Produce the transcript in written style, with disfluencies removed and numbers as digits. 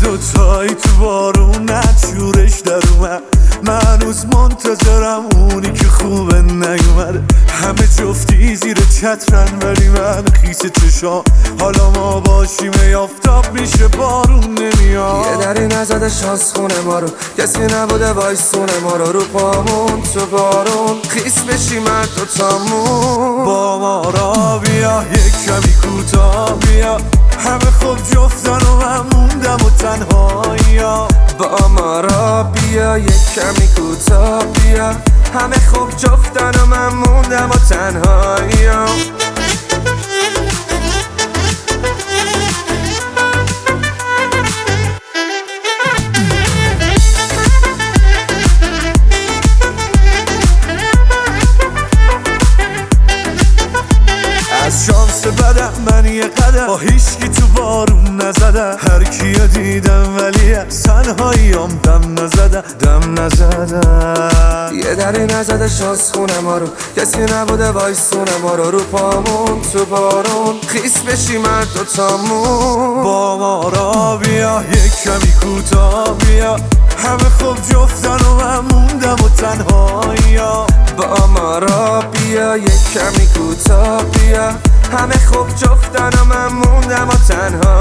دوتایی تو بارون نچورش در اومد، من هنوز منتظرم اونی که خوبه نیومده. همه جفتی زیر چترن ولی من خیس چشام، حالا ما باشیم آفتاب میشه بارون نمیاد. یه دری نزده شانس خونه ما رو، کسی نبوده وایسونه ما رو پامون تو بارون خیس بشیم هر دوتامون. با ما را بیا یک کمی کوتاه بیا، همه خوب جفتن و من موندم و تنهایی. با ما را بیا یک کمی کوتاه بیا، همه خوب جفتن و من موندم و تنهایی. از شانس بدم من یه قدم با هیچکی تو بارون نزدم، هر کیو دیدم ولی از تنهاییام دم نزدم. یه دری نزده شانس خونه ما رو، کسی نبوده وایسونه ما رو پامون تو بارون خیس بشیم هر دوتامون. با ما را بیا یک کمی کوتاه بیا، همه خوب جفتن و من موندم و تنهایی. با ما را بیا یک کمی کوتاه بیا، همه خوب جفتن و من موندم و تنها.